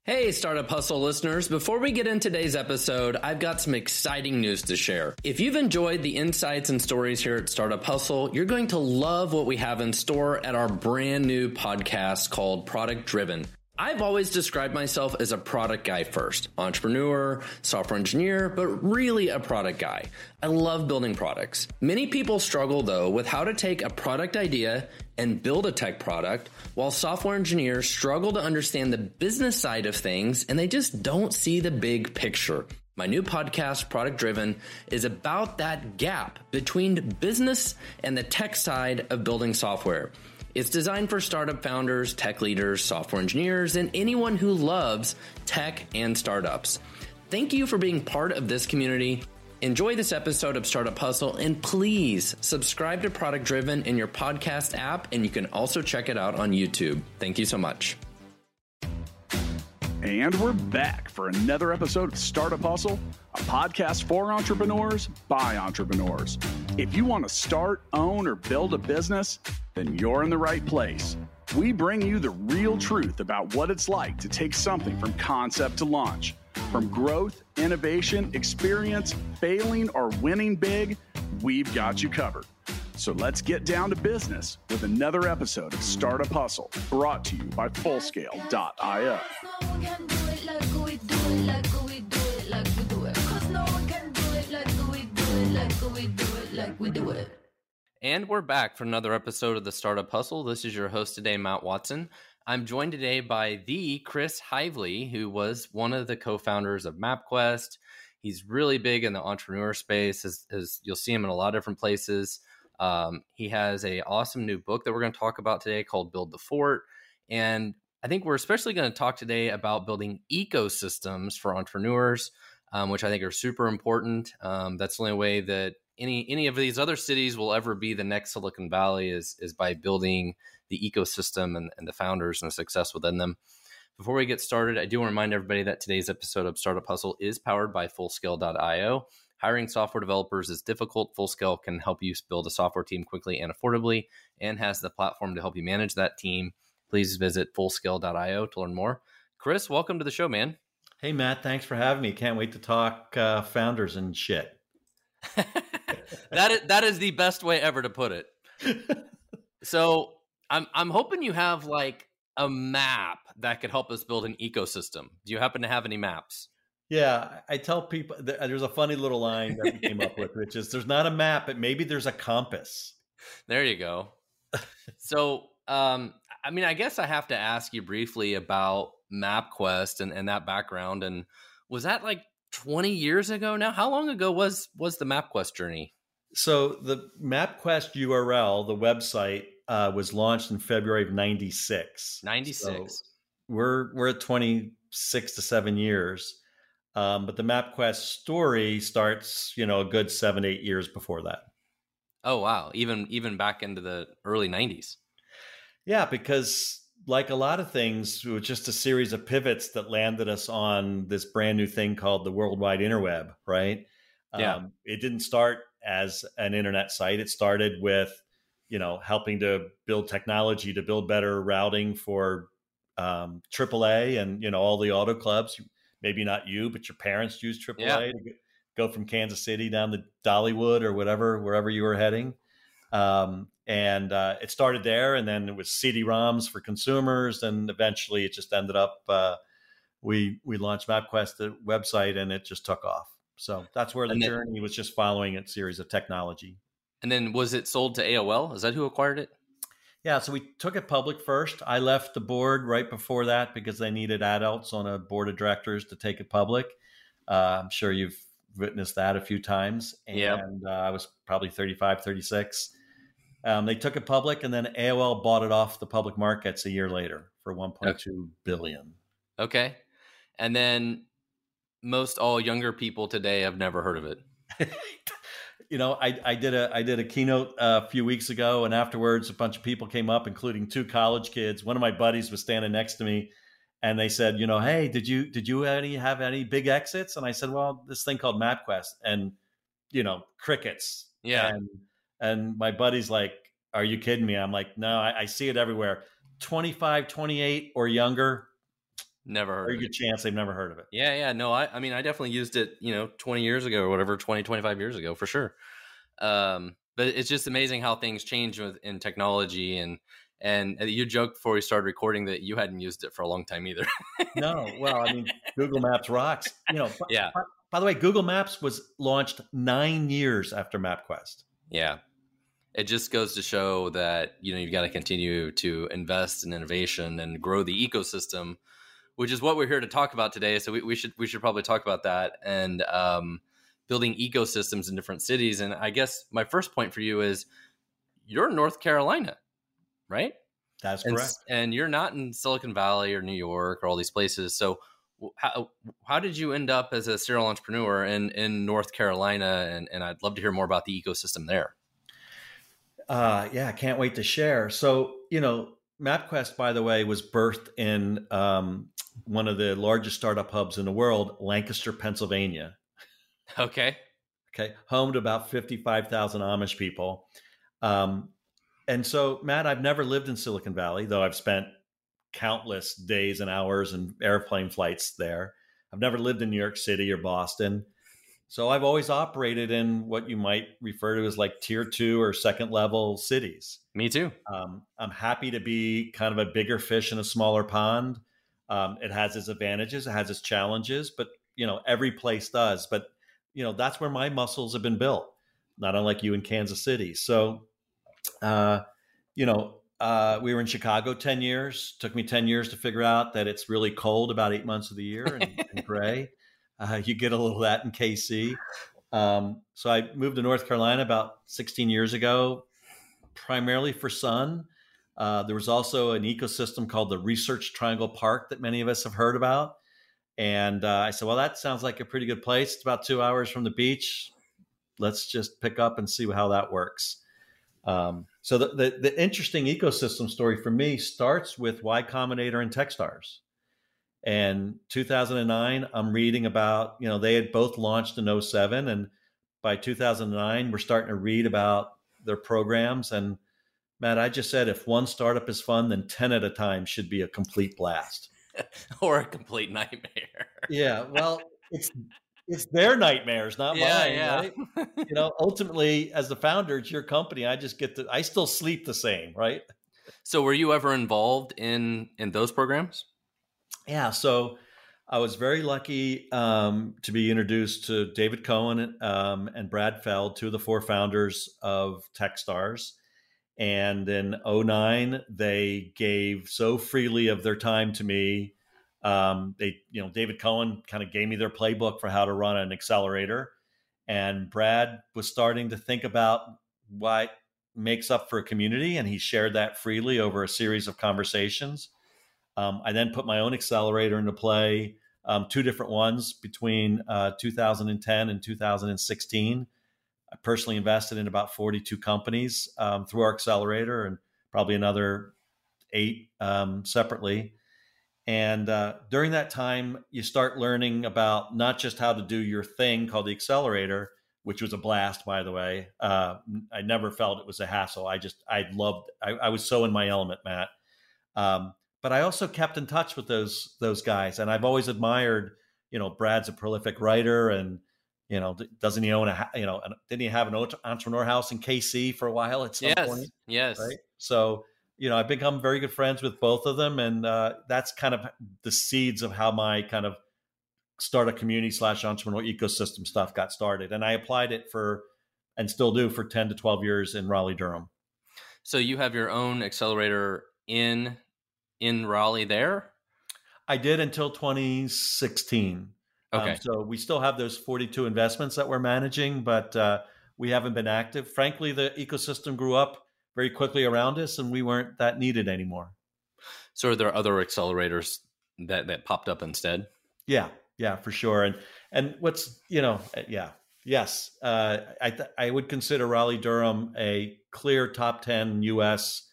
Hey, Startup Hustle listeners. Before we get into today's episode, I've got some exciting news to share. If you've enjoyed the insights and stories here at Startup Hustle, you're going to love what we have in store at our brand new podcast called Product Driven. I've always described myself as a product guy first, entrepreneur, software engineer, but really a product guy. I love building products. Many people struggle though with how to take a product idea and build a tech product, while software engineers struggle to understand the business side of things and they just don't see the big picture. My new podcast, Product Driven, is about that gap between business and the tech side of building software. It's designed for startup founders, tech leaders, software engineers, and anyone who loves tech and startups. Thank you for being part of this community. Enjoy this episode of Startup Hustle, and please subscribe to Product Driven in your podcast app, and you can also check it out on YouTube. Thank you so much. And we're back for another episode of Startup Hustle, a podcast for entrepreneurs by entrepreneurs. If you want to start, own, or build a business, then you're in the right place. We bring you the real truth about what it's like to take something from concept to launch. From growth, innovation, experience, failing, or winning big, we've got you covered. So let's get down to business with another episode of Startup Hustle, brought to you by Fullscale.io. And we're back for another episode of the Startup Hustle. This is your host today, Matt Watson. I'm joined today by the Chris Hively, who was one of the co-founders of MapQuest. He's really big in the entrepreneur space, as you'll see him in a lot of different places. He has an awesome new book that we're going to talk about today called Build the Fort. And I think we're especially going to talk today about building ecosystems for entrepreneurs, which I think are super important. That's the only way that any of these other cities will ever be the next Silicon Valley is by building the ecosystem and the founders and the success within them. Before we get started, I do want to remind everybody that today's episode of Startup Hustle is powered by Fullscale.io. Hiring software developers is difficult. Fullscale can help you build a software team quickly and affordably, and has the platform to help you manage that team. Please visit Fullscale.io to learn more. Chris, welcome to the show, man. Hey, Matt, thanks for having me. Can't wait to talk founders and shit. That is the best way ever to put it. So I'm hoping you have like a map that could help us build an ecosystem. Do you happen to have any maps? Yeah, I tell people there's a funny little line that we came up with, which is there's not a map, but maybe there's a compass. There you go. So, I guess I have to ask you briefly about MapQuest and that background. And was that like 20 years ago now? How long ago was the MapQuest journey? So the MapQuest URL, the website, was launched in February of 96. 96. So we're at 26 to 7 years. But the MapQuest story starts, a good 7-8 years before that. Oh, wow. Even back into the early 90s. Yeah, because like a lot of things, it was just a series of pivots that landed us on this brand new thing called the World Wide Interweb, right? Yeah. It didn't start as an internet site. It started with, helping to build technology to build better routing for AAA and, all the auto clubs. Maybe not you, but your parents used AAA to go from Kansas City down to Dollywood or wherever you were heading. It started there, and then it was CD-ROMs for consumers, and eventually it just ended up, we launched MapQuest, the website, and it just took off. So that's where the journey was, just following a series of technology. And then was it sold to AOL? Is that who acquired it? Yeah, so we took it public first. I left the board right before that because they needed adults on a board of directors to take it public. I'm sure you've witnessed that a few times. And I was probably 35, 36. They took it public, and then AOL bought it off the public markets a year later for $1.2 billion. Okay. And then most all younger people today have never heard of it. I did a keynote a few weeks ago, and afterwards a bunch of people came up, including 2 college kids. One of my buddies was standing next to me, and they said, hey, did you have any big exits? And I said, well, this thing called MapQuest, and crickets. Yeah. And my buddy's like, are you kidding me? I'm like, no, I see it everywhere. 25, 28 or younger, Never heard Very of it. good chance they've never heard of it. Yeah. No, I mean, I definitely used it, 20 years ago or whatever, 20, 25 years ago for sure. But it's just amazing how things change in technology. And you joked before we started recording that you hadn't used it for a long time either. No, well, I mean, Google Maps rocks. Yeah. By the way, Google Maps was launched 9 years after MapQuest. Yeah. It just goes to show that, you've got to continue to invest in innovation and grow the ecosystem, which is what we're here to talk about today. So we should probably talk about that and building ecosystems in different cities. And I guess my first point for you is you're in North Carolina, right? That's correct. And you're not in Silicon Valley or New York or all these places. So how did you end up as a serial entrepreneur in North Carolina? And I'd love to hear more about the ecosystem there. Yeah, I can't wait to share. So, MapQuest, by the way, was birthed in one of the largest startup hubs in the world, Lancaster, Pennsylvania. Okay. Home to about 55,000 Amish people. And so, Matt, I've never lived in Silicon Valley, though I've spent countless days and hours and airplane flights there. I've never lived in New York City or Boston. So I've always operated in what you might refer to as like tier 2 or second level cities. Me too. I'm happy to be kind of a bigger fish in a smaller pond. It has its advantages, it has its challenges, but every place does. But that's where my muscles have been built, not unlike you in Kansas City. So, we were in Chicago 10 years. Took me 10 years to figure out that it's really cold about 8 months of the year and gray. You get a little of that in KC. So I moved to North Carolina about 16 years ago, primarily for sun. There was also an ecosystem called the Research Triangle Park that many of us have heard about. And I said, well, that sounds like a pretty good place. It's about 2 hours from the beach. Let's just pick up and see how that works. So the interesting ecosystem story for me starts with Y Combinator and Techstars. And 2009, I'm reading about, they had both launched in 2007. And by 2009, we're starting to read about their programs. And Matt, I just said, if one startup is fun, then 10 at a time should be a complete blast. Or a complete nightmare. Yeah. Well, it's their nightmares, not mine. Yeah. Right? Ultimately, as the founder, it's your company. I still sleep the same. Right. So were you ever involved in those programs? Yeah, so I was very lucky to be introduced to David Cohen and Brad Feld, two of the 4 founders of Techstars. And in 2009, they gave so freely of their time to me. David Cohen kind of gave me their playbook for how to run an accelerator. And Brad was starting to think about what makes up for a community. And he shared that freely over a series of conversations. I then put my own accelerator into play, 2 different ones between 2010 and 2016. I personally invested in about 42 companies through our accelerator and probably another 8 separately. And during that time, you start learning about not just how to do your thing called the accelerator, which was a blast, by the way. I never felt it was a hassle. I was so in my element, Matt. But I also kept in touch with those guys, and I've always admired. Brad's a prolific writer, and doesn't he own didn't he have an entrepreneur house in KC for a while at some point? Yes. Right. So I've become very good friends with both of them, and that's kind of the seeds of how my kind of startup community / entrepreneur ecosystem stuff got started, and I applied it and still do for 10 to 12 years in Raleigh, Durham. So you have your own accelerator in Raleigh there? I did until 2016. Okay. So we still have those 42 investments that we're managing, but we haven't been active. Frankly, the ecosystem grew up very quickly around us and we weren't that needed anymore. So are there other accelerators that popped up instead? Yeah, for sure. And what's, yes. I would consider Raleigh Durham a clear top 10 US.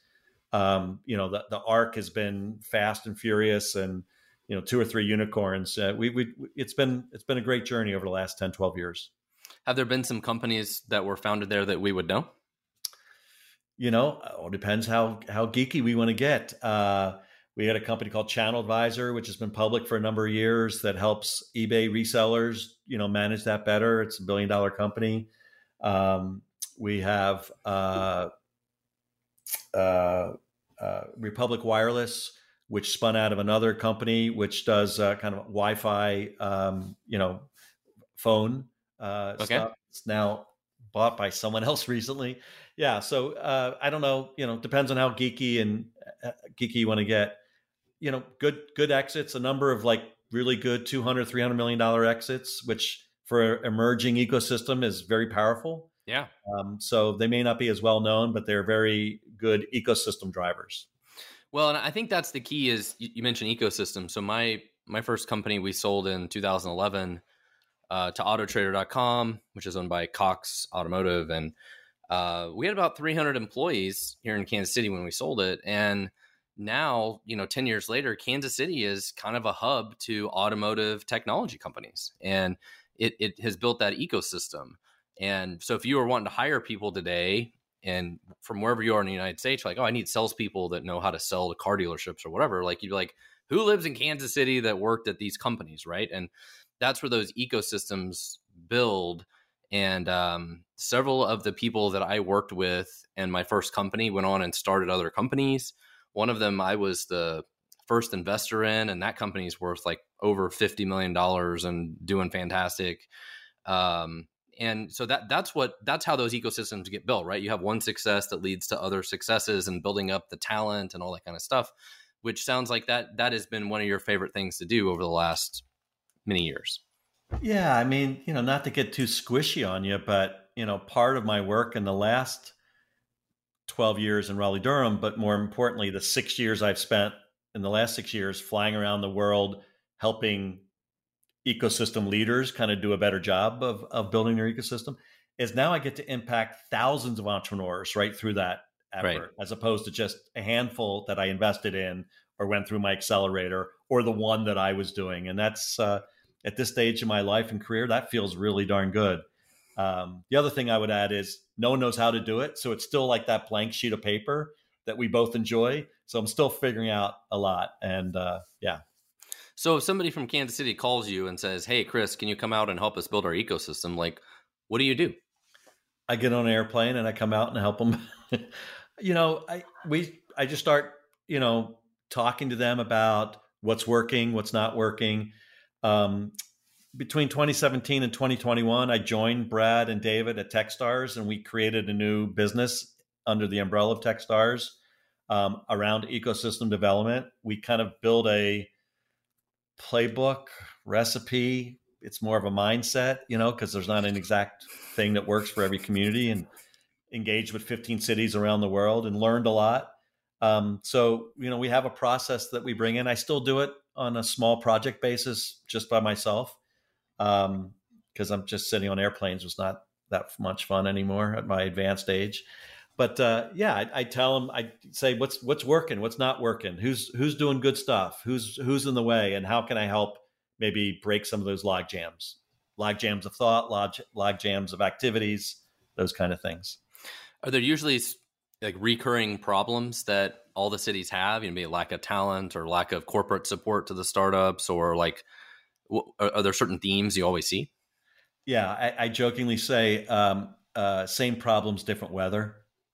The arc has been fast and furious and, 2 or 3 unicorns. It's been a great journey over the last 10, 12 years. Have there been some companies that were founded there that we would know? It Depends how geeky we want to get. We had a company called Channel Advisor, which has been public for a number of years, that helps eBay resellers, manage that better. It's $1 billion company. We have Republic Wireless, which spun out of another company, which does kind of Wi-Fi, phone stuff. It's now bought by someone else recently. Yeah. So I don't know, depends on how geeky you want to get, good exits, a number of like really good $200, $300 million exits, which for an emerging ecosystem is very powerful. Yeah. So they may not be as well known, but they're very good ecosystem drivers. Well, and I think that's the key is you mentioned ecosystem. So my first company we sold in 2011 to Autotrader.com, which is owned by Cox Automotive. And we had about 300 employees here in Kansas City when we sold it. And now, 10 years later, Kansas City is kind of a hub to automotive technology companies. And it has built that ecosystem. And so if you were wanting to hire people today, and from wherever you are in the United States, like, oh, I need salespeople that know how to sell to car dealerships or whatever. Like, you'd be like, who lives in Kansas City that worked at these companies, right? And that's where those ecosystems build. And several of the people that I worked with in my first company went on and started other companies. One of them I was the first investor in, and that company is worth like over $50 million and doing fantastic. And so that's how those ecosystems get built, right? You have one success that leads to other successes and building up the talent and all that kind of stuff, which sounds like that has been one of your favorite things to do over the last many years. Yeah. I mean, not to get too squishy on you, but, part of my work in the last 12 years in Raleigh-Durham, but more importantly, the 6 years I've spent in the last 6 years flying around the world, helping ecosystem leaders kind of do a better job of building their ecosystem, is now I get to impact thousands of entrepreneurs right through that effort, right, as opposed to just a handful that I invested in or went through my accelerator or the one that I was doing. And that's at this stage of my life and career, that feels really darn good. The other thing I would add is no one knows how to do it. So it's still like that blank sheet of paper that we both enjoy. So I'm still figuring out a lot. And yeah. So if somebody from Kansas City calls you and says, hey, Chris, can you come out and help us build our ecosystem? Like, what do you do? I get on an airplane and I come out and help them. I just start, talking to them about what's working, what's not working. Between 2017 and 2021, I joined Brad and David at Techstars, and we created a new business under the umbrella of Techstars around ecosystem development. We kind of build a playbook recipe. It's more of a mindset, because there's not an exact thing that works for every community, and engaged with 15 cities around the world and learned a lot. So, we have a process that we bring in. I still do it on a small project basis just by myself. Because I'm just sitting on airplanes was not that much fun anymore at my advanced age. But I tell them, I say, what's working, what's not working, who's doing good stuff, who's in the way, and how can I help maybe break some of those log jams of thought, log jams of activities, those kind of things. Are there usually like recurring problems that all the cities have? Maybe lack of talent or lack of corporate support to the startups, or like, are there certain themes you always see? Yeah, I jokingly say same problems, different weather.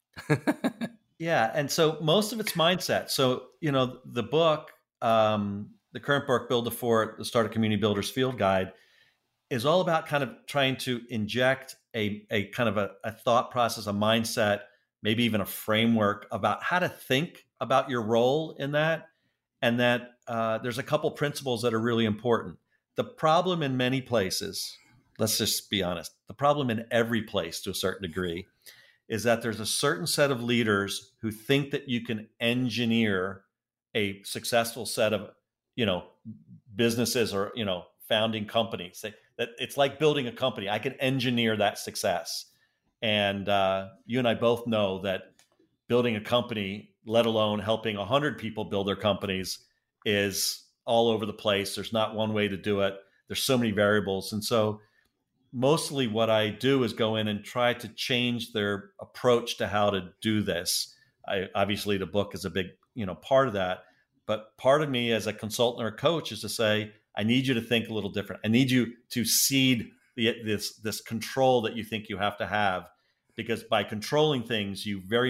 Yeah, and so most of it's mindset. So the book, the current book, Build a Fort, the Startup Community Builders Field Guide, is all about kind of trying to inject a kind of a thought process, a mindset, maybe even a framework about how to think about your role in that, and that there's a couple principles that are really important. The problem in many places, let's just be honest, the problem in every place to a certain degree is that there's a certain set of leaders who think that you can engineer a successful set of, businesses or, founding companies. That it's like building a company. I can engineer that success. And you and I both know that building a company, let alone helping 100 people build their companies, is all over the place. There's not one way to do it. There's so many variables. And so mostly what I do is go in and try to change their approach to how to do this. Obviously the book is a big, part of that, But part of me as a consultant or a coach is to say, I need you to think a little different. I need you to cede this control that you think you have to have, because by controlling things,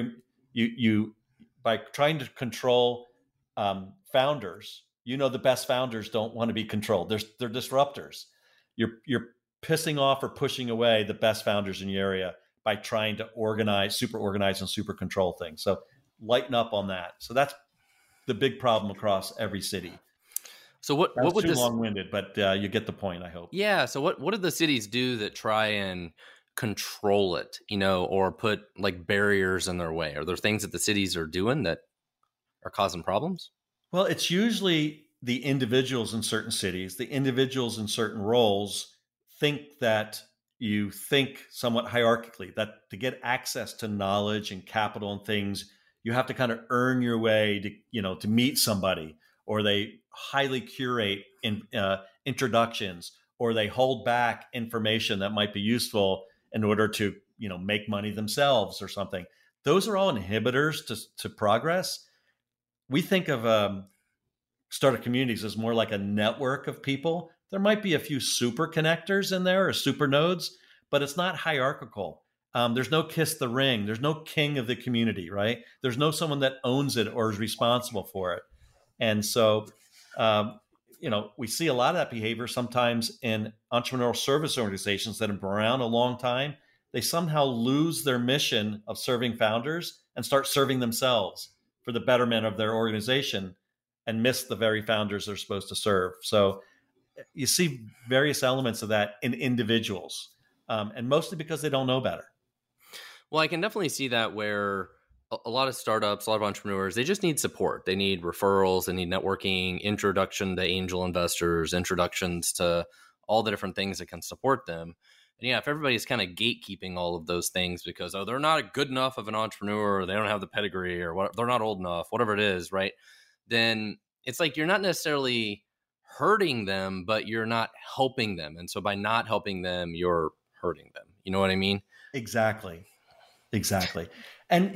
by trying to control founders, the best founders don't want to be controlled. They're disruptors. You're pissing off or pushing away the best founders in your area by trying to super organize and super control things. So lighten up on that. So that's the big problem across every city. So what would too this long-winded, but you get the point, I hope. Yeah. So what do the cities do that try and control it, or put like barriers in their way? Are there things that the cities are doing that are causing problems? Well, it's usually the individuals in certain cities, the individuals in certain roles think that you think somewhat hierarchically, that to get access to knowledge and capital and things, you have to kind of earn your way to meet somebody, or they highly curate introductions, or they hold back information that might be useful in order to make money themselves or something. Those are all inhibitors to progress. We think of startup communities as more like a network of people. There might be a few super connectors in there or super nodes, but it's not hierarchical. There's no kiss the ring. There's no king of the community, right? There's no someone that owns it or is responsible for it. And so, we see a lot of that behavior sometimes in entrepreneurial service organizations that have been around a long time. They somehow lose their mission of serving founders and start serving themselves for the betterment of their organization, and miss the very founders they're supposed to serve. So you see various elements of that in individuals, and mostly because they don't know better. Well, I can definitely see that, where a lot of startups, a lot of entrepreneurs, they just need support. They need referrals, they need networking, introduction to angel investors, introductions to all the different things that can support them. And if everybody's kind of gatekeeping all of those things because, they're not good enough of an entrepreneur, or they don't have the pedigree, or they're not old enough, whatever it is, right? Then it's like you're not necessarily hurting them, but you're not helping them. And so by not helping them, you're hurting them. You know what I mean? Exactly. And,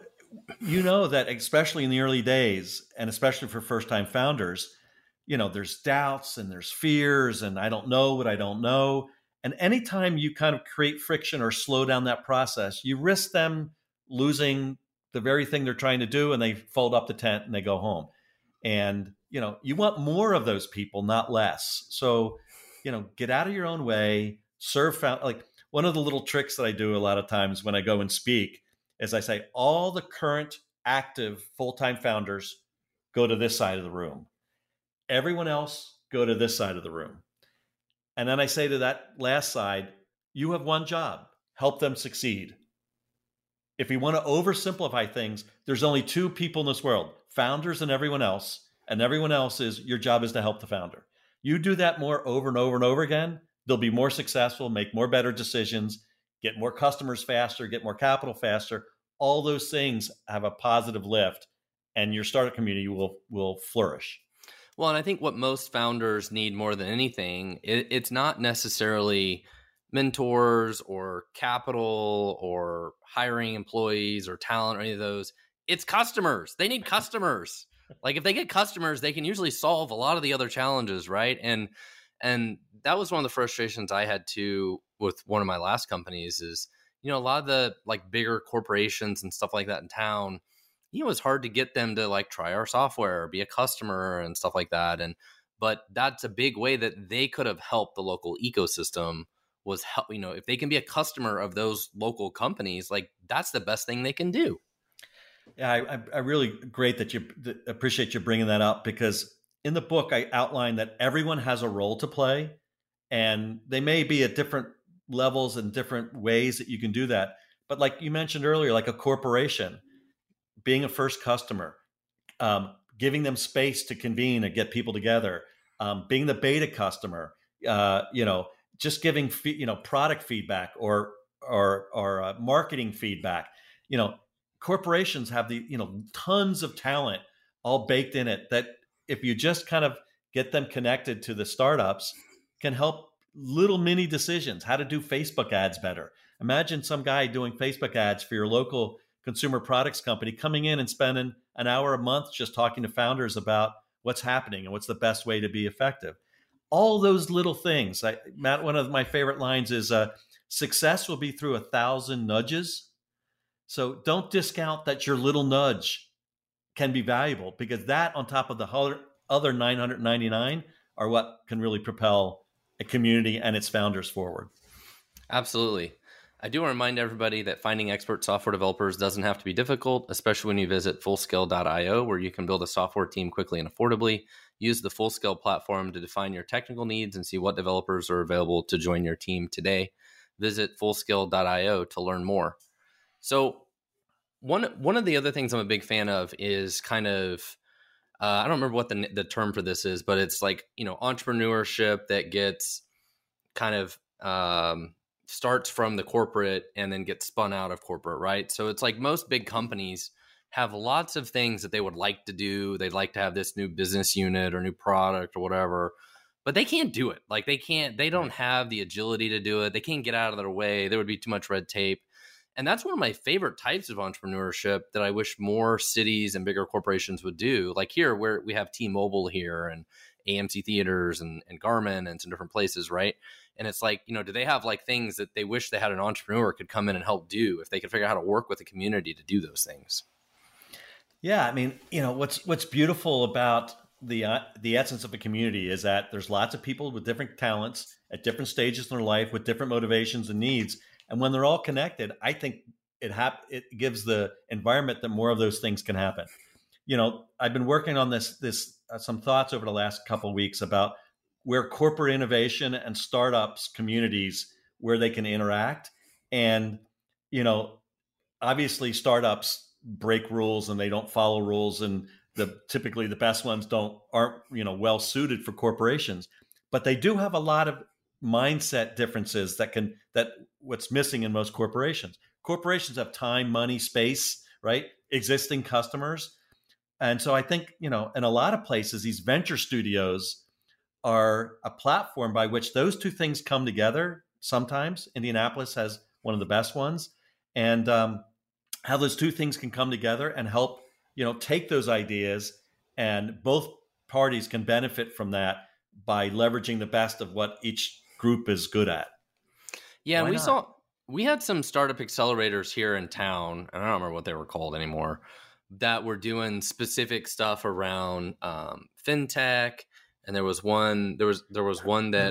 that especially in the early days, and especially for first-time founders, there's doubts and there's fears, and I don't know what I don't know. And anytime you kind of create friction or slow down that process, you risk them losing the very thing they're trying to do, and they fold up the tent and they go home. And, you want more of those people, not less. So, get out of your own way, like one of the little tricks that I do a lot of times when I go and speak is I say, all the current active full-time founders go to this side of the room. Everyone else go to this side of the room. And then I say to that last side, you have one job, help them succeed. If we want to oversimplify things, there's only two people in this world, founders and everyone else. And everyone else your job is to help the founder. You do that more over and over and over again, they'll be more successful, make more better decisions, get more customers faster, get more capital faster. All those things have a positive lift, and your startup community will flourish. Well, and I think what most founders need more than anything, it's not necessarily mentors or capital or hiring employees or talent or any of those. It's customers. They need customers. Like if they get customers, they can usually solve a lot of the other challenges, right? And that was one of the frustrations I had too with one of my last companies is, a lot of the like bigger corporations and stuff like that in town, it's hard to get them to like try our software, be a customer and stuff like that. But that's a big way that they could have helped the local ecosystem was help, if they can be a customer of those local companies, like that's the best thing they can do. Yeah, I really great that you appreciate you bringing that up, because in the book, I outlined that everyone has a role to play, and they may be at different levels and different ways that you can do that. But like you mentioned earlier, like a corporation, being a first customer, giving them space to convene and get people together, being the beta customer, just giving product feedback or marketing feedback. Corporations have the tons of talent all baked in it that if you just kind of get them connected to the startups, can help little mini decisions, how to do Facebook ads better. Imagine some guy doing Facebook ads for your local consumer products company, coming in and spending an hour a month just talking to founders about what's happening and what's the best way to be effective. All those little things. Matt, one of my favorite lines is, success will be through 1,000 nudges. So don't discount that your little nudge can be valuable, because that, on top of the other 999, are what can really propel a community and its founders forward. Absolutely. I do want to remind everybody that finding expert software developers doesn't have to be difficult, especially when you visit Fullscale.io, where you can build a software team quickly and affordably. Use the Fullscale platform to define your technical needs and see what developers are available to join your team today. Visit Fullscale.io to learn more. So one of the other things I'm a big fan of is kind of, I don't remember what the term for this is, but it's like, entrepreneurship that gets kind of starts from the corporate and then gets spun out of corporate, right? So it's like most big companies have lots of things that they would like to do. They'd like to have this new business unit or new product or whatever, but they can't do it. Like they don't have the agility to do it. They can't get out of their way. There would be too much red tape. And that's one of my favorite types of entrepreneurship that I wish more cities and bigger corporations would do. Like here, where we have T-Mobile here and AMC Theaters and Garmin and some different places, right? And it's like, do they have like things that they wish they had an entrepreneur could come in and help do if they could figure out how to work with the community to do those things? Yeah, I mean, what's beautiful about the essence of a community is that there's lots of people with different talents at different stages in their life with different motivations and needs. And when they're all connected, I think it gives the environment that more of those things can happen. I've been working on this some thoughts over the last couple of weeks about where corporate innovation and startups communities, where they can interact. And, obviously startups break rules and they don't follow rules, and typically the best ones aren't well suited for corporations, but they do have a lot of mindset differences that what's missing in most corporations. Corporations have time, money, space, right? Existing customers. And so I think, in a lot of places, these venture studios are a platform by which those two things come together. Sometimes Indianapolis has one of the best ones, and how those two things can come together and help, take those ideas, and both parties can benefit from that by leveraging the best of what each group is good at. Yeah, and we had some startup accelerators here in town, and I don't remember what they were called anymore, that were doing specific stuff around fintech. And there was one that there was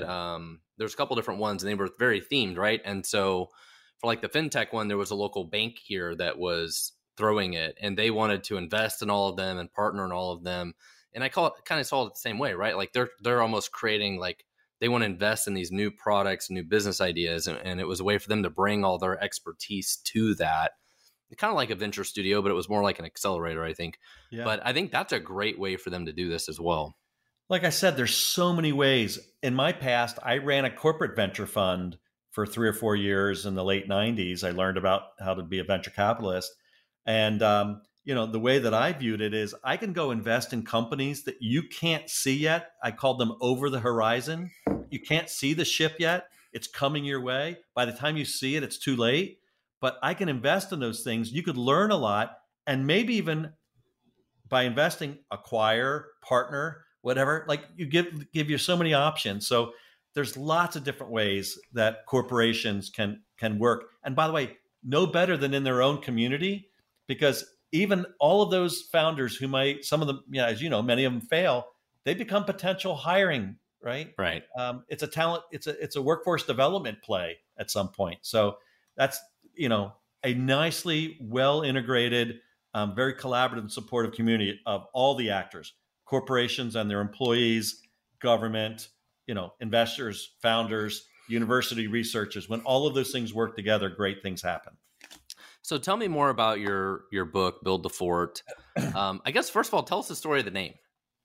a couple different ones, and they were very themed, right? And so for like the fintech one, there was a local bank here that was throwing it, and they wanted to invest in all of them and partner in all of them. And I kind of saw it the same way, right? Like they're almost creating, like, they want to invest in these new products, new business ideas, and it was a way for them to bring all their expertise to that. Kind of like a venture studio, but it was more like an accelerator, I think. Yeah. But I think that's a great way for them to do this as well. Like I said, there's so many ways. In my past, I ran a corporate venture fund for 3 or 4 years in the late 90s. I learned about how to be a venture capitalist. And, the way that I viewed it is I can go invest in companies that you can't see yet. I called them over the horizon. You can't see the ship yet. It's coming your way. By the time you see it, it's too late. But I can invest in those things. You could learn a lot, and maybe even by investing, acquire, partner, whatever. Like, you give you so many options. So there's lots of different ways that corporations can work. And by the way, no better than in their own community, because even all of those founders who might, some of them, as you know, many of them fail, they become potential hiring, right? Right. It's a talent, it's a workforce development play at some point. So that's, a nicely well integrated, very collaborative and supportive community of all the actors, corporations and their employees, government, investors, founders, university researchers. When all of those things work together, great things happen. So tell me more about your book, Build the Fort. I guess, first of all, tell us the story of the name.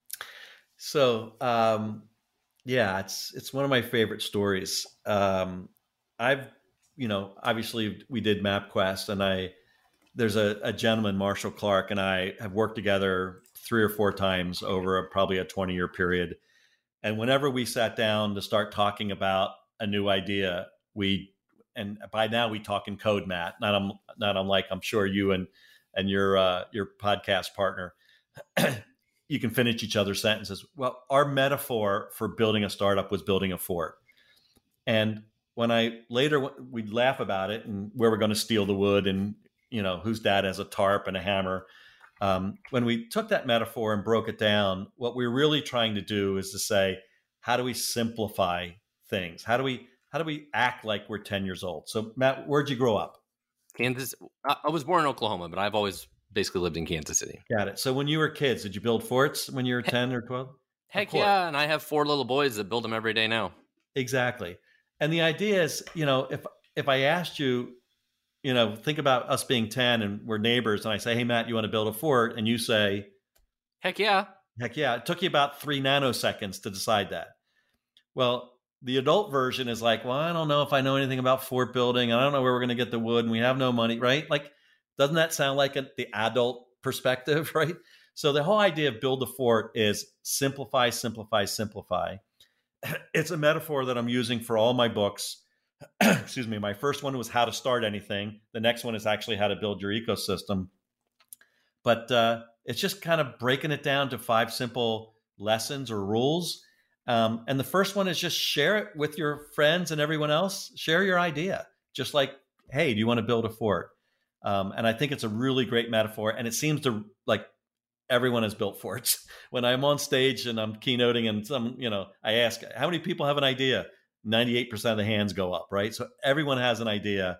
So, it's one of my favorite stories. Obviously we did MapQuest, and there's a gentleman, Marshall Clark, and I have worked together 3 or 4 times over probably a 20-year period. And whenever we sat down to start talking about a new idea, we and by now we talk in code, Matt, not unlike I'm sure you and your podcast partner, you can finish each other's sentences. Well, our metaphor for building a startup was building a fort. And when we'd laugh about it and where we're going to steal the wood and, whose dad has a tarp and a hammer. When we took that metaphor and broke it down, what we're really trying to do is to say, how do we simplify things? How do we act like we're 10 years old? So Matt, where'd you grow up? Kansas. I was born in Oklahoma, but I've always basically lived in Kansas City. Got it. So when you were kids, did you build forts when you were 10 or 12? Heck yeah. And I have 4 little boys that build them every day now. Exactly. And the idea is, if I asked you, think about us being 10 and we're neighbors, and I say, hey, Matt, you want to build a fort? And you say, heck yeah. Heck yeah. It took you about 3 nanoseconds to decide that. Well, the adult version is like, well, I don't know if I know anything about fort building. I don't know where we're going to get the wood and we have no money, right? Like, doesn't that sound like the adult perspective, right? So the whole idea of build a fort is simplify, simplify, simplify. It's a metaphor that I'm using for all my books. Excuse me. My first one was how to start anything. The next one is actually how to build your ecosystem. But it's just kind of breaking it down to 5 simple lessons or rules. And the first one is just share it with your friends and everyone else. Share your idea. Just like, hey, do you want to build a fort? And I think it's a really great metaphor. And it seems to like everyone has built forts. When I'm on stage and I'm keynoting and I ask, how many people have an idea? 98% of the hands go up, right? So everyone has an idea.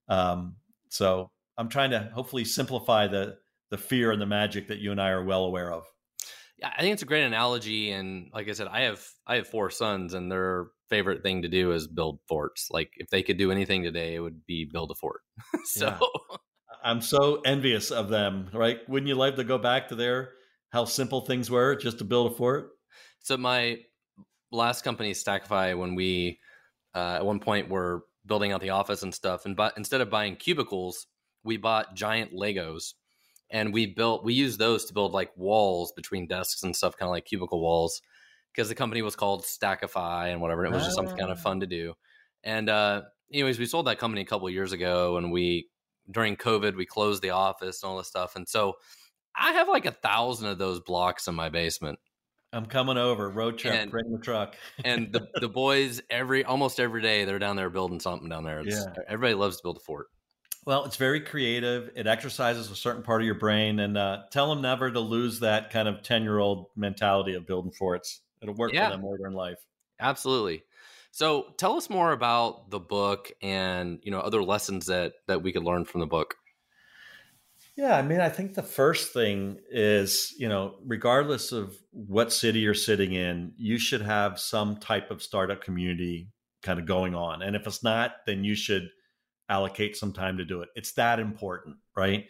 So I'm trying to hopefully simplify the fear and the magic that you and I are well aware of. Yeah, I think it's a great analogy. And like I said, I have 4 sons, and their favorite thing to do is build forts. Like if they could do anything today, it would be build a fort. So yeah. I'm so envious of them, right? Wouldn't you like to go back to how simple things were just to build a fort? So my last company, Stackify, when we at one point were building out the office and stuff, and instead of buying cubicles, we bought giant Legos, and we used those to build like walls between desks and stuff, kind of like cubicle walls, because the company was called Stackify and whatever. And it was just something kind of fun to do. And anyways, we sold that company a couple of years ago, and during COVID, we closed the office and all this stuff. And so I have like 1,000 of those blocks in my basement. I'm coming over, road trip, bring the truck. And the boys almost every day, they're down there building something down there. Everybody loves to build a fort. Well, it's very creative. It exercises a certain part of your brain, and tell them never to lose that kind of 10-year-old mentality of building forts. It'll work for them later in life. Absolutely. So tell us more about the book and, other lessons that we could learn from the book. Yeah, I mean, I think the first thing is, regardless of what city you're sitting in, you should have some type of startup community kind of going on. And if it's not, then you should allocate some time to do it. It's that important, right?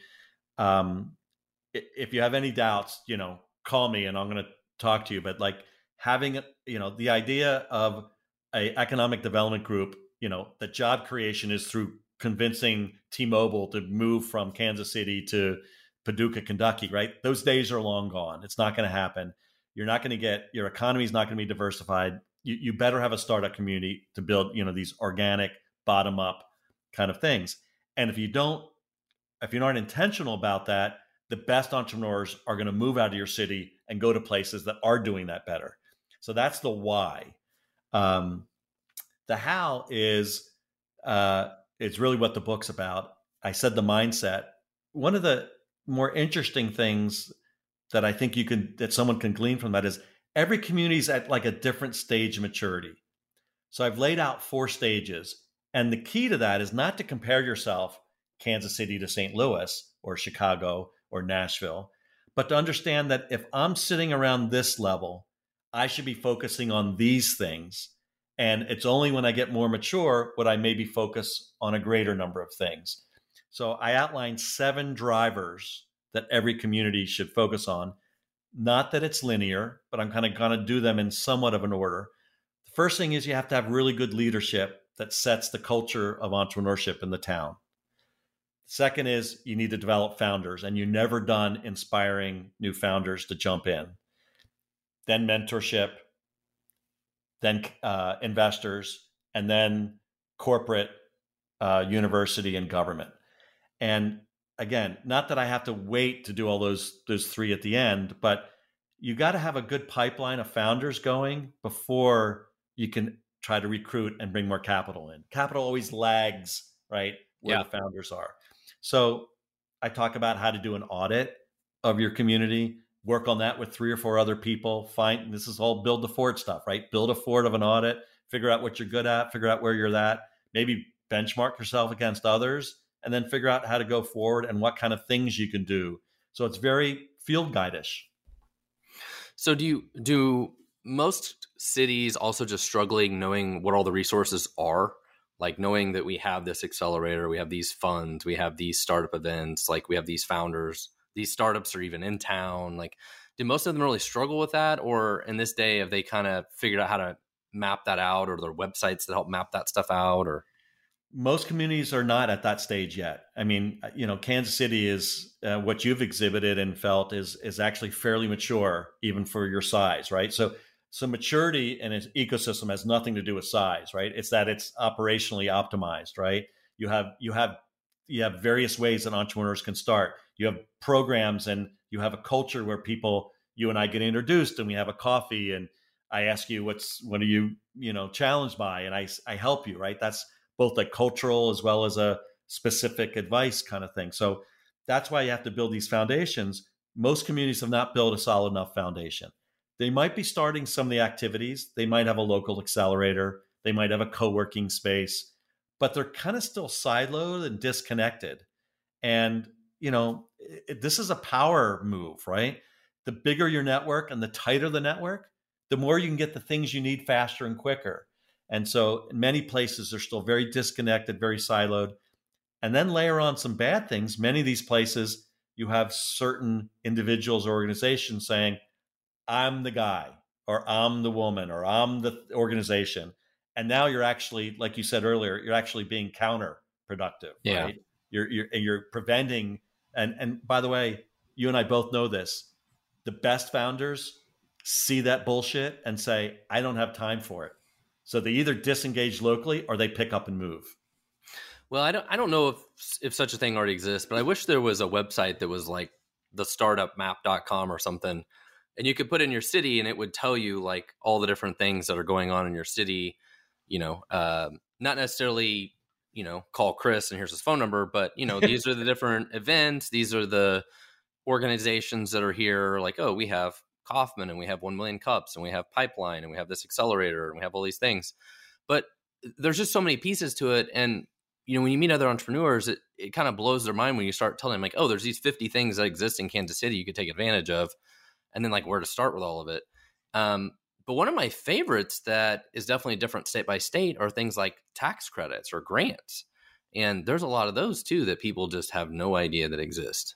If you have any doubts, call me and I'm going to talk to you. But like having, the idea of an economic development group, that job creation is through convincing T-Mobile to move from Kansas City to Paducah, Kentucky, right? Those days are long gone. It's not going to happen. You're not going to your economy is not going to be diversified. You better have a startup community to build, these organic bottom up kind of things. And if you're not intentional about that, the best entrepreneurs are going to move out of your city and go to places that are doing that better. So that's the why. The how is, it's really what the book's about. I said the mindset. One of the more interesting things that I think that someone can glean from that is every community is at like a different stage of maturity. So I've laid out 4 stages. And the key to that is not to compare yourself, Kansas City to St. Louis or Chicago or Nashville, but to understand that if I'm sitting around this level, I should be focusing on these things. And it's only when I get more mature would I maybe focus on a greater number of things. So I outlined 7 drivers that every community should focus on. Not that it's linear, but I'm kind of going to do them in somewhat of an order. The first thing is you have to have really good leadership that sets the culture of entrepreneurship in the town. Second is you need to develop founders, and you're never done inspiring new founders to jump in. Then mentorship, then investors, and then corporate university, and government. And again, not that I have to wait to do all those three at the end, but you got to have a good pipeline of founders going before you can try to recruit and bring more capital in. Capital always lags, right, where the founders are. So I talk about how to do an audit of your community, work on that with 3 or 4 other people. This is all build the fort stuff, right? Build a fort of an audit, figure out what you're good at, figure out where you're at, maybe benchmark yourself against others, and then figure out how to go forward and what kind of things you can do. So it's very field guide-ish. So do most cities also just struggling knowing what all the resources are? Like knowing that we have this accelerator, we have these funds, we have these startup events, like we have these founders, these startups are even in town. Like, do most of them really struggle with that? Or in this day, have they kind of figured out how to map that out, or their websites that help map that stuff out? Or most communities are not at that stage yet. I mean, Kansas City is what you've exhibited and felt is actually fairly mature, even for your size, right? So maturity in an ecosystem has nothing to do with size, right? It's that it's operationally optimized, right? You have various ways that entrepreneurs can start. You have programs, and you have a culture where you and I get introduced, and we have a coffee, and I ask you what are you challenged by, and I help you, right? That's both a cultural as well as a specific advice kind of thing. So that's why you have to build these foundations. Most communities have not built a solid enough foundation. They might be starting some of the activities. They might have a local accelerator. They might have a co-working space, but they're kind of still siloed and disconnected. And, this is a power move, right? The bigger your network and the tighter the network, the more you can get the things you need faster and quicker. And so in many places, they're still very disconnected, very siloed. And then layer on some bad things. Many of these places, you have certain individuals or organizations saying, I'm the guy, or I'm the woman, or I'm the organization. And now you're actually, like you said earlier, you're actually being counterproductive, right? You're preventing. And by the way, you and I both know this. The best founders see that bullshit and say, I don't have time for it. So they either disengage locally or they pick up and move. Well, I don't know if such a thing already exists, but I wish there was a website that was like the startupmap.com or something. And you could put in your city and it would tell you like all the different things that are going on in your city, not necessarily, call Chris and here's his phone number, but these are the different events. These are the organizations that are here. Like, oh, we have Kauffman and we have 1 Million Cups and we have Pipeline and we have this accelerator and we have all these things, but there's just so many pieces to it. And, when you meet other entrepreneurs, it kind of blows their mind when you start telling them like, oh, there's these 50 things that exist in Kansas City you could take advantage of, and then like where to start with all of it. But one of my favorites that is definitely different state by state are things like tax credits or grants. And there's a lot of those too that people just have no idea that exist.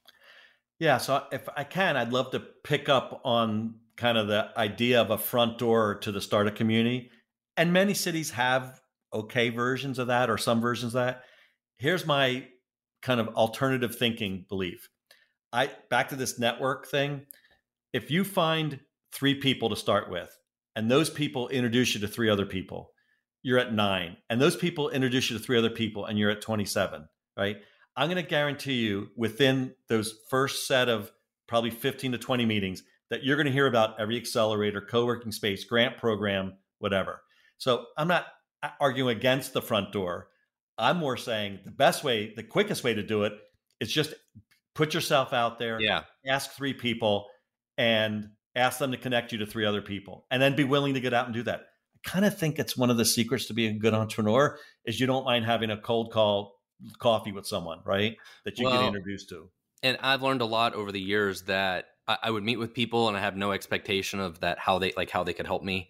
Yeah. So if I can, I'd love to pick up on kind of the idea of a front door to the startup community. And many cities have okay versions of that or some versions of that. Here's my kind of alternative thinking belief. Back to this network thing. If you find 3 people to start with, and those people introduce you to 3 other people, you're at 9. And those people introduce you to 3 other people, and you're at 27, right? I'm going to guarantee you within those first set of probably 15 to 20 meetings that you're going to hear about every accelerator, co-working space, grant program, whatever. So I'm not arguing against the front door. I'm more saying the quickest way to do it is just put yourself out there, ask 3 people, and ask them to connect you to 3 other people, and then be willing to get out and do that. I kind of think it's one of the secrets to being a good entrepreneur is you don't mind having a cold call coffee with someone, right? That you get introduced to. And I've learned a lot over the years that I would meet with people and I have no expectation of that, how they could help me.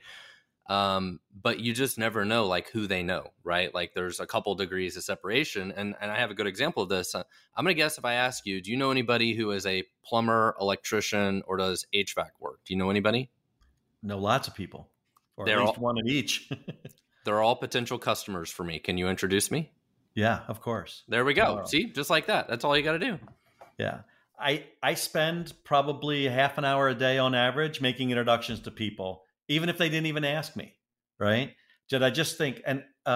But you just never know like who they know, right? Like there's a couple degrees of separation. And I have a good example of this. I'm going to guess if I ask you, do you know anybody who is a plumber, electrician, or does HVAC work? Do you know anybody? Know lots of people, or at least one of each. They're all potential customers for me. Can you introduce me? Yeah, of course. There we go. See, just like that. That's all you got to do. Yeah. I spend probably half an hour a day on average making introductions to people, even if they didn't even ask me, right? Jed, I just think, and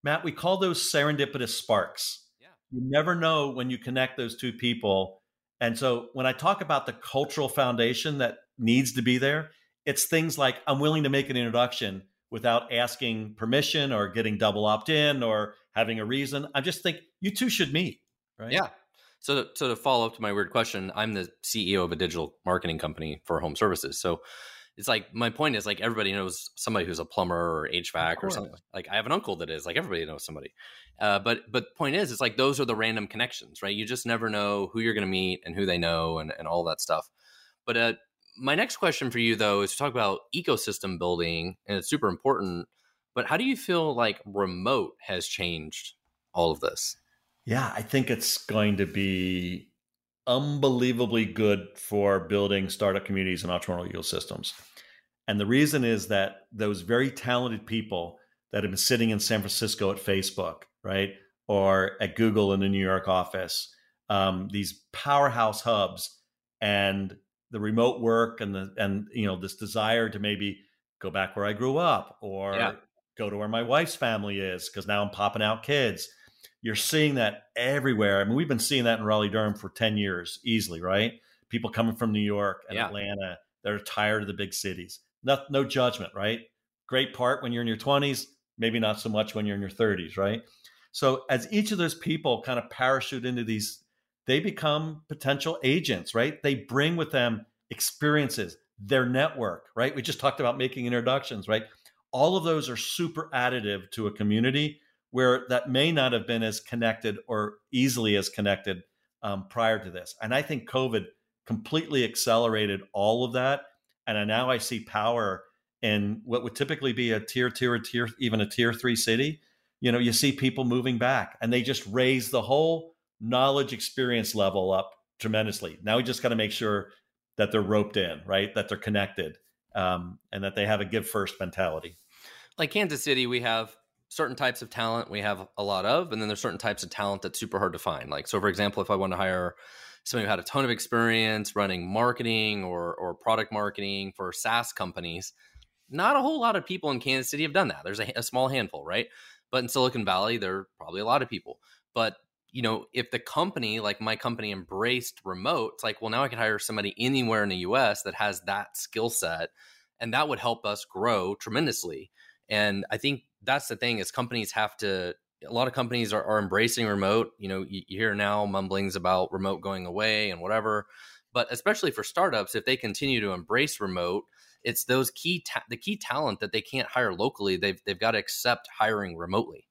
Matt, we call those serendipitous sparks. Yeah. You never know when you connect those two people. And so when I talk about the cultural foundation that needs to be there, it's things like I'm willing to make an introduction without asking permission or getting double opt-in or having a reason. I just think you two should meet, right? Yeah. So to follow up to my weird question, I'm the CEO of a digital marketing company for home services. So it's like, my point is, like, everybody knows somebody who's a plumber or HVAC or something. Like, I have an uncle that is, like, everybody knows somebody. But point is, it's like, those are the random connections, right? You just never know who you're going to meet and who they know and all that stuff. But my next question for you, though, is to talk about ecosystem building, and it's super important. But how do you feel like remote has changed all of this? Yeah, I think it's going to be unbelievably good for building startup communities and entrepreneurial ecosystems. And the reason is that those very talented people that have been sitting in San Francisco at Facebook, right, or at Google in the New York office, these powerhouse hubs, and the remote work and this desire to maybe go back where I grew up or go to where my wife's family is because now I'm popping out kids. You're seeing that everywhere. I mean, we've been seeing that in Raleigh-Durham for 10 years easily, right? People coming from New York and Atlanta that are tired of the big cities. No judgment, right? Great part when you're in your 20s, maybe not so much when you're in your 30s, right? So as each of those people kind of parachute into these, they become potential agents, right? They bring with them experiences, their network, right? We just talked about making introductions, right? All of those are super additive to a community where that may not have been as connected or easily as connected prior to this. And I think COVID completely accelerated all of that. And now I see power in what would typically be a tier 2 or even a tier 3 city. You see people moving back and they just raise the whole knowledge experience level up tremendously. Now we just got to make sure that they're roped in, right? That they're connected and that they have a give first mentality. Like Kansas City, we have certain types of talent we have a lot of, and then there's certain types of talent that's super hard to find. Like, so for example, if I want to hire somebody who had a ton of experience running marketing or product marketing for SaaS companies, not a whole lot of people in Kansas City have done that. There's a small handful, right? But in Silicon Valley, there are probably a lot of people. But if the company, like my company, embraced remote, it's like, well, now I can hire somebody anywhere in the US that has that skill set, and that would help us grow tremendously. And I think that's the thing, is companies have to, a lot of companies are embracing remote. You hear now mumblings about remote going away and whatever, but especially for startups, if they continue to embrace remote, it's those the key talent that they can't hire locally. They've got to accept hiring remotely.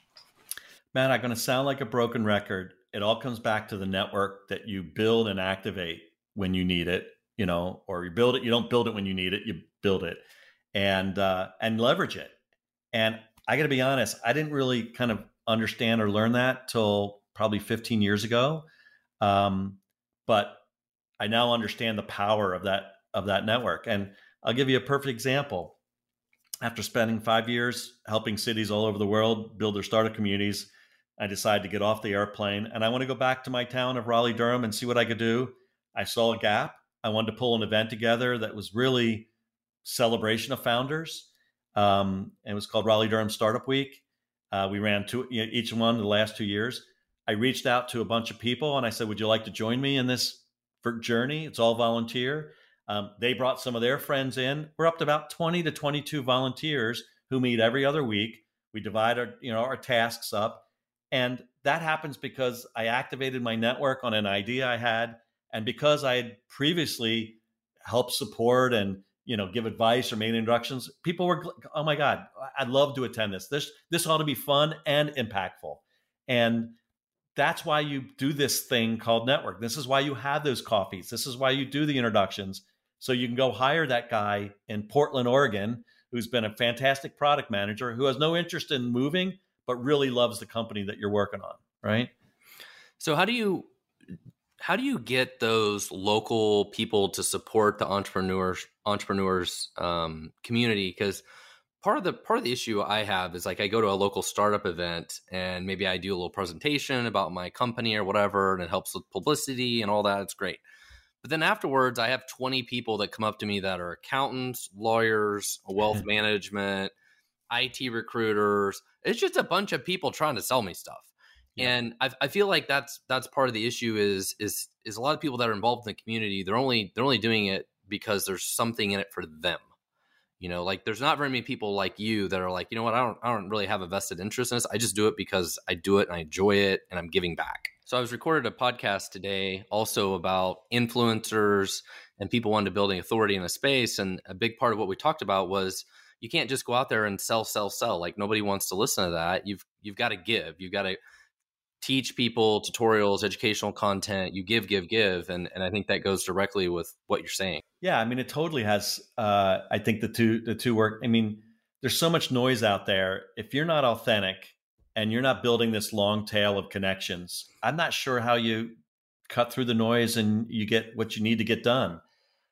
Man, I'm going to sound like a broken record. It all comes back to the network that you build and activate when you need it, or you build it. You don't build it when you need it. You build it and leverage it. And I got to be honest, I didn't really kind of understand or learn that till probably 15 years ago. But I now understand the power of that network. And I'll give you a perfect example. After spending 5 years helping cities all over the world build their startup communities, I decided to get off the airplane and I want to go back to my town of Raleigh-Durham and see what I could do. I saw a gap. I wanted to pull an event together that was really celebration of founders. And it was called Raleigh-Durham Startup Week. We ran each one the last 2 years. I reached out to a bunch of people and I said, would you like to join me in this journey? It's all volunteer. They brought some of their friends in. We're up to about 20 to 22 volunteers who meet every other week. We divide our tasks up. And that happens because I activated my network on an idea I had. And because I had previously helped support and give advice or made introductions, people were, oh my God, I'd love to attend this. This ought to be fun and impactful. And that's why you do this thing called network. This is why you have those coffees. This is why you do the introductions. So you can go hire that guy in Portland, Oregon, who's been a fantastic product manager, who has no interest in moving, but really loves the company that you're working on, right? So how do you get those local people to support the entrepreneurs community? Because part of the issue I have is, like, I go to a local startup event and maybe I do a little presentation about my company or whatever, and it helps with publicity and all that. It's great. But then afterwards, I have 20 people that come up to me that are accountants, lawyers, wealth management, IT recruiters. It's just a bunch of people trying to sell me stuff. Yeah. And I feel like that's part of the issue is a lot of people that are involved in the community, they're only doing it because there's something in it for them. Like there's not very many people like you that are like, you know what, I don't really have a vested interest in this. I just do it because I do it and I enjoy it and I'm giving back. So I was recorded a podcast today also about influencers and people wanting to build an authority in a space. And a big part of what we talked about was you can't just go out there and sell. Like nobody wants to listen to that. You've got to give. You've got to teach people tutorials, educational content. You give. And I think that goes directly with what you're saying. Yeah, I mean, it totally has. I think the two work. I mean, there's so much noise out there. If you're not authentic and you're not building this long tail of connections, I'm not sure how you cut through the noise and you get what you need to get done.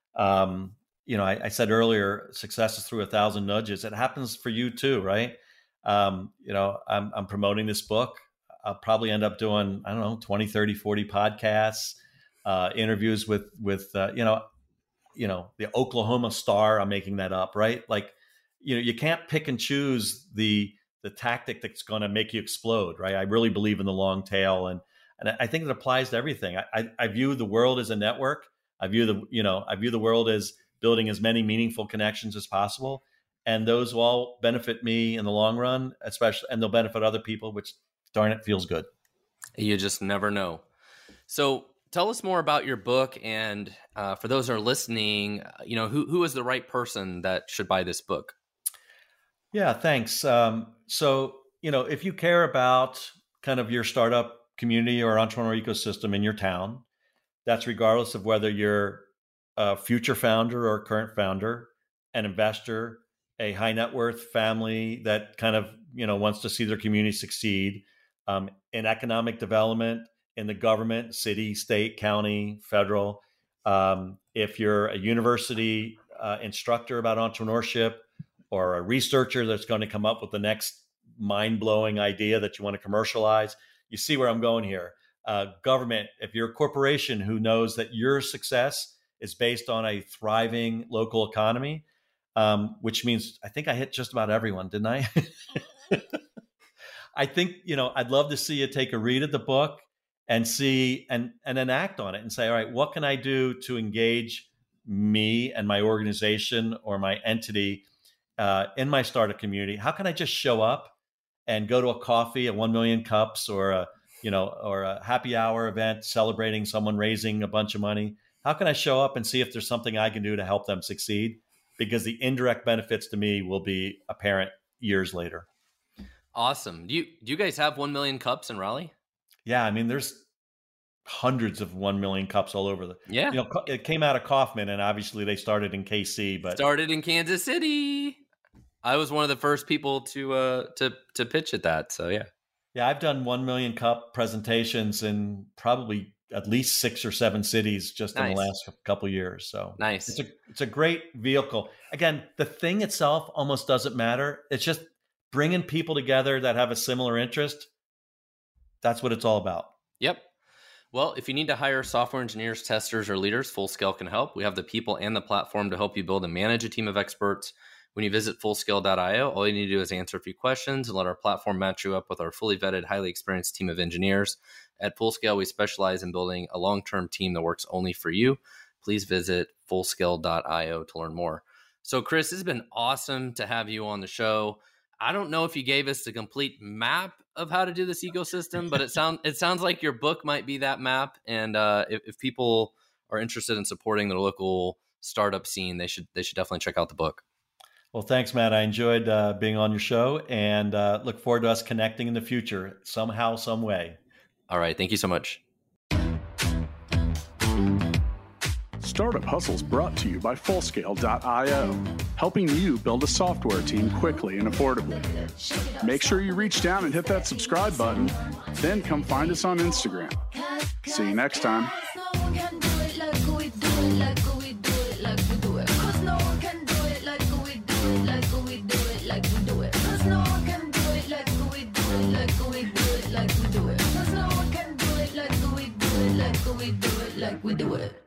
I said earlier, success is through 1,000 nudges. It happens for you too, right? I'm promoting this book. I'll probably end up doing, 20, 30, 40 podcasts, interviews with the Oklahoma Star. I'm making that up, right? Like, you can't pick and choose the tactic that's going to make you explode, right? I really believe in the long tail, and I think it applies to everything. I view the world as a network. I view the world as building as many meaningful connections as possible, and those will all benefit me in the long run, especially, and they'll benefit other people, which, darn it, feels good. You just never know. So tell us more about your book. And for those who are listening, who is the right person that should buy this book? Yeah, thanks. So, if you care about kind of your startup community or entrepreneurial ecosystem in your town, that's regardless of whether you're a future founder or current founder, an investor, a high net worth family that kind of, wants to see their community succeed, in economic development, in the government, city, state, county, federal. If you're a university instructor about entrepreneurship, or a researcher that's going to come up with the next mind-blowing idea that you want to commercialize, you see where I'm going here. Government, if you're a corporation who knows that your success is based on a thriving local economy, which means I think I hit just about everyone, didn't I? I think, I'd love to see you take a read of the book and see and then act on it and say, all right, what can I do to engage me and my organization or my entity in my startup community? How can I just show up and go to a coffee at 1 Million Cups or a happy hour event celebrating someone raising a bunch of money? How can I show up and see if there's something I can do to help them succeed? Because the indirect benefits to me will be apparent years later. Awesome. Do you guys have 1 Million Cups in Raleigh? Yeah, I mean, there's hundreds of 1 Million Cups all over. Yeah. It came out of Kaufman, and obviously they started in KC, but started in Kansas City. I was one of the first people to pitch at that. So yeah. Yeah, I've done 1 Million Cup presentations in probably at least 6 or 7 cities just in the last couple of years. So nice. It's a great vehicle. Again, the thing itself almost doesn't matter. It's just bringing people together that have a similar interest. That's what it's all about. Yep. Well, if you need to hire software engineers, testers, or leaders, Fullscale can help. We have the people and the platform to help you build and manage a team of experts. When you visit Fullscale.io, all you need to do is answer a few questions and let our platform match you up with our fully vetted, highly experienced team of engineers. At Fullscale, we specialize in building a long-term team that works only for you. Please visit Fullscale.io to learn more. So, Chris, this has been awesome to have you on the show. I don't know if you gave us the complete map of how to do this ecosystem, but it sounds like your book might be that map. And if people are interested in supporting their local startup scene, they should definitely check out the book. Well, thanks, Matt. I enjoyed being on your show and look forward to us connecting in the future somehow, some way. All right. Thank you so much. Startup Hustles brought to you by Fullscale.io, helping you build a software team quickly and affordably. Make sure you reach down and hit that subscribe button, then come find us on Instagram. See you next time. We do it.